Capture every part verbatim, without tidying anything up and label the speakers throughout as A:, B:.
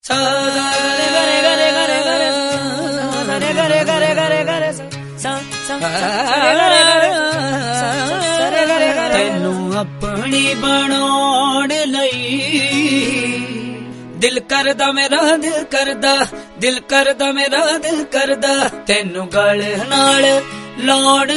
A: ਤੈਨੂੰ ਆਪਣੀ ਬਣਾਉਣ ਲਈ ਦਿਲ ਕਰਦਾ ਮੇਰਾ ਦਿਲ ਕਰਦਾ ਦਿਲ ਕਰਦਾ ਮੇਰਾ ਦਿਲ ਕਰਦਾ ਤੈਨੂੰ ਗਲ ਨਾਲ ਲਾਉਣ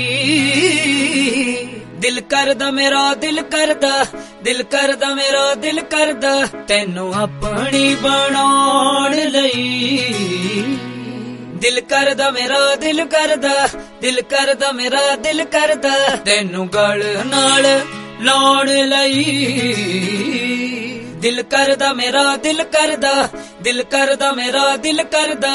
A: ਲਈ ਦਿਲ ਕਰਦਾ ਮੇਰਾ ਦਿਲ ਕਰਦਾ ਦਿਲ ਕਰਦਾ ਮੇਰਾ ਦਿਲ ਕਰਦਾ ਤੈਨੂੰ ਆਪਣੀ ਬਣਾਉਣ ਲਈ ਦਿਲ ਕਰਦਾ ਮੇਰਾ ਦਿਲ ਕਰਦਾ ਦਿਲ ਕਰਦਾ ਮੇਰਾ ਦਿਲ ਕਰਦਾ ਤੈਨੂੰ ਗਲ ਨਾਲ ਲਾਉਣ ਲਈ ਦਿਲ ਕਰਦਾ ਮੇਰਾ ਦਿਲ ਕਰਦਾ ਦਿਲ ਕਰਦਾ ਮੇਰਾ ਦਿਲ ਕਰਦਾ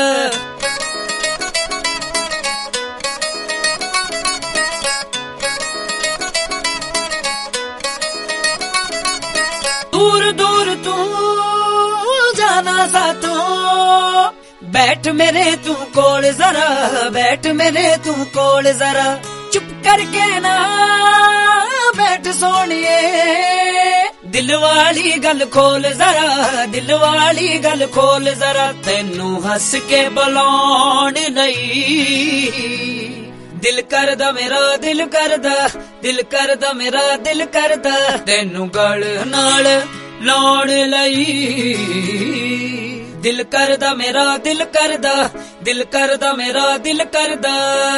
A: दूर दूर तू जाना साथों बैठ मेरे तू कोल जरा बैठ मेरे तू कोल जरा चुप करके ना बैठ सोनिए दिल वाली गल खोल जरा दिल वाली गल खोल जरा तैनू हस के बुलाउण लई दिल करदा मेरा दिल करदा दिल करदा मेरा दिल करदा तैनू गल नाल लाउण लई दिल करदा मेरा दिल करदा दिल करदा मेरा दिल करदा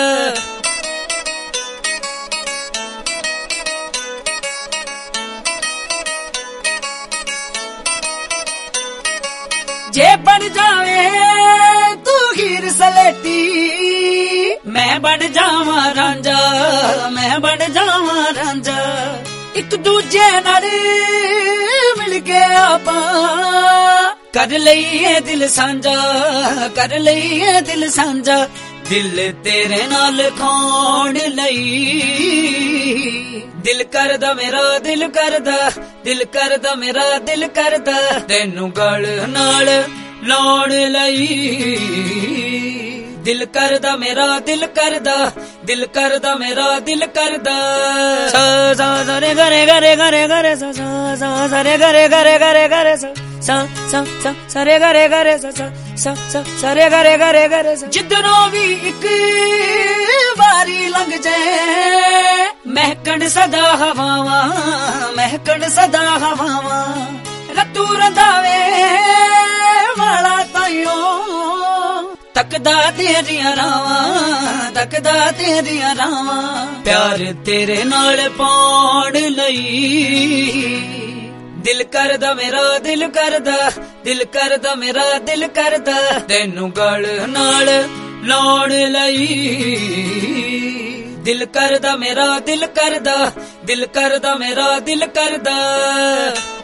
A: जे बन जावे तू हीर सलेटी मैं बन जावा रांझा मैं बन जावा रांझा एक दूजे नाल मिल के आपा कर लईए दिल सांझा कर लईए दिल सांझा दिल तेरे नाल खाण लई दिल करदा मेरा दिल करदा दिल करदा मेरा दिल करदा तैनू गल नाल लाउण लई दिल करदा मेरा दिल करदा दिल करदा मेरा दिल करदा सा सा सा रे गा रे गा रे गा रे गा रे सा सा सा सा रे गा रे गा रे गा रे गा रे सा सा सा सा सा रे गा रे गा रे सा सा सा सा सा रे गा रे गा रे गा रे सा जिधरों भी एक वारी लंघ जाए महकण सदा हवावां महकण सदा हवावां रतू रंधावे वाला ताइयों तकदा तेरियां रावां तकदा तेरियां रावां प्यार तेरे नाल पाउण लई दिल करदा मेरा दिल करदा दिल करदा मेरा दिल करदा तैनू गल नाल लाउण लई दिल करदा मेरा दिल करदा दिल करदा मेरा दिल करदा